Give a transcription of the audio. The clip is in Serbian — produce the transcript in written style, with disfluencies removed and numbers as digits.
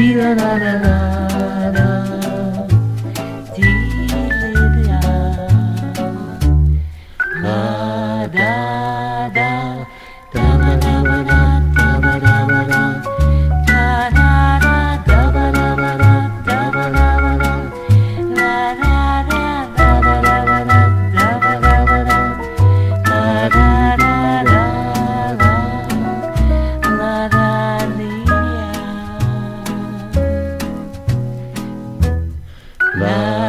la la la la la, dee la la da da da ba da ba da da ba da ba da da da da ba da ba da da ba da ba da la da da da ba da ba da da ba da ba da la da da da la da lia la